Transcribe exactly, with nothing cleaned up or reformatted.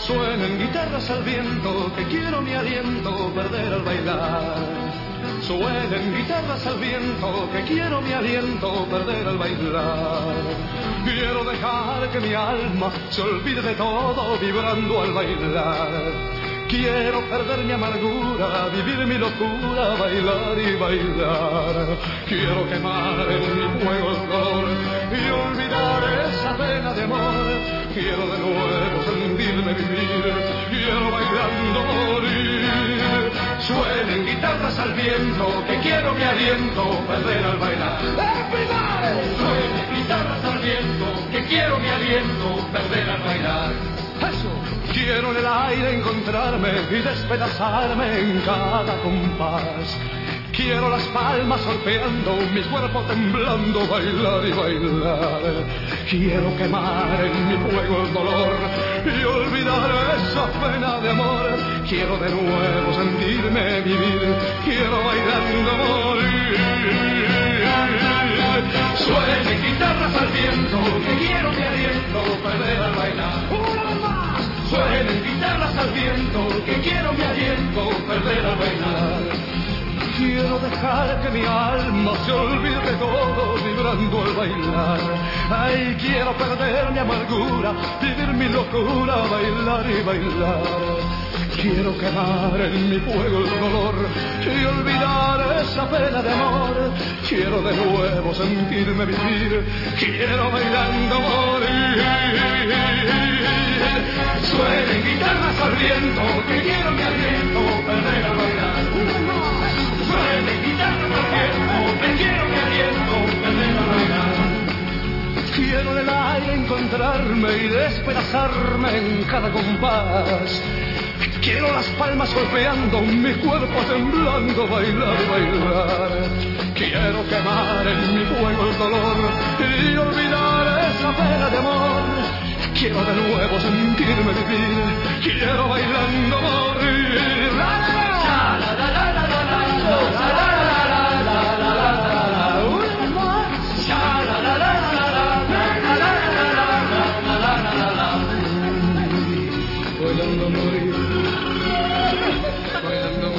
Suenan guitarras al viento, que quiero mi aliento perder al bailar. Suenan guitarras al viento, que quiero mi aliento perder al bailar. Quiero dejar que mi alma se olvide de todo vibrando al bailar. Quiero perder mi amargura, vivir mi locura, bailar y bailar. Quiero quemar en mi fuego el dolor y olvidar esa pena de amor. Quiero de nuevo sentirme vivir, quiero bailando morir. Suenen guitarras al viento, que quiero mi aliento perder al bailar. ¡Everybody! Suenen guitarras al viento, que quiero mi aliento perder al bailar. ¡Eso! Quiero en el aire encontrarme y despedazarme en cada compás. Quiero las palmas golpeando, mi cuerpo temblando, bailar y bailar. Quiero quemar en mi fuego el dolor y olvidar esa pena de amor. Quiero de nuevo sentirme vivir, quiero bailando morir. Suenen guitarras al viento, que quiero mi aliento perder al bailar. ¡Una vez más! Suenen guitarras al viento, que quiero mi aliento perder al bailar. Quiero dejar que mi alma se olvide de todo vibrando al bailar. Ay, quiero perder mi amargura, vivir mi locura, bailar y bailar. Quiero quemar en mi fuego el dolor y olvidar esa pena de amor. Quiero de nuevo sentirme vivir, quiero bailando morir. Suenen guitarras al viento, que quiero mi aliento perder al bailar. Suenen guitarras al viento, que quiero mi aliento perder al bailar. Quiero en el aire encontrarme y despedazarme en cada compás. Quiero las palmas golpeando, mi cuerpo temblando, bailar y bailar. Quiero quemar en mi fuego el dolor y olvidar esa pena de amor. Quiero de nuevo sentirme vivir, quiero bailando morir. ¡La, la, la! ¡La, la, la, la, la, la! ¡La, la, la, la, la, la, la, la! ¡Una vez más! ¡La, la, la, la, la, la, la, la, la, la, la, la, la! Bailando morir, bailando